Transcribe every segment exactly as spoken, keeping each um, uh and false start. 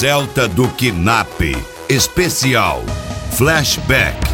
Celta do Kidnap, especial Flashback.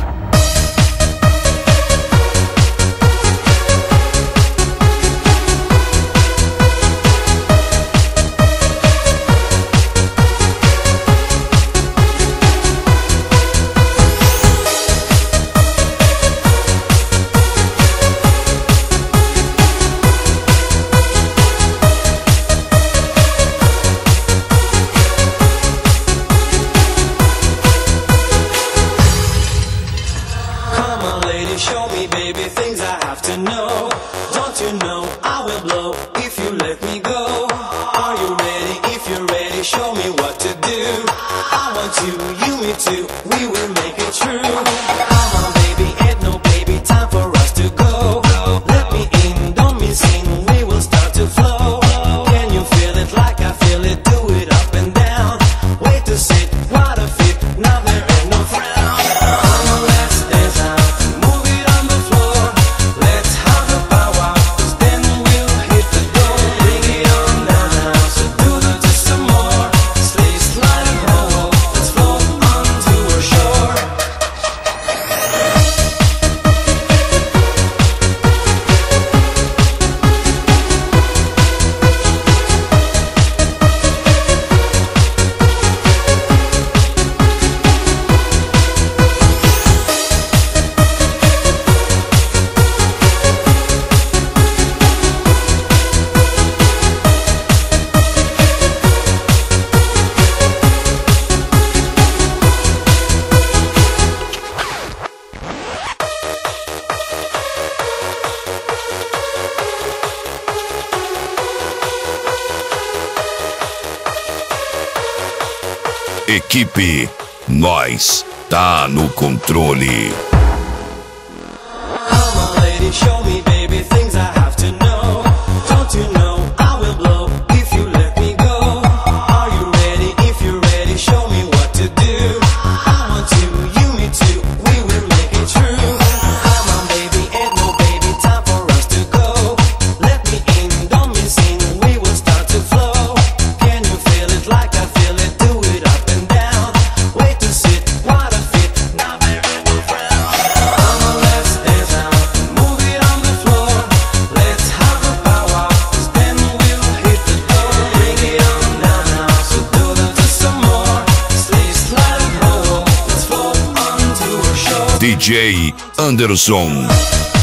Show me, baby, things I have to know. Don't you know I will blow if you let me go? Are you ready? If you're ready, show me what to do. I want you, you me too. We will make it true. Come on, baby, ain't no baby, time for us to go. Let me in, don't miss in. We will start to flow. Can you feel it like I feel it? Do it up and down. Wait to sit, what a fit. Now there ain't no frown. Come on, let's dance out. Equipe, nós tá no controle. Come on, lady, show me, baby, things I have to know. Don't you know I will blow if you let me go? Are you ready? If you're ready, show me what to do. I want you, you me too. We will make it true. Come on, baby, ain't no baby, time for us to go. Let me in, don't miss in. We will start to flow. Can you feel it like I feel it? Do it up and down. Wait to sit, what a fit. Now there is no frown. Come on, let's dance out. Move it on the floor. Let's have a powwow. Then we'll hit the door. Bring it on down now. So do that just some more. Slay, slide and roll. Let's float onto a show. D J Anderson.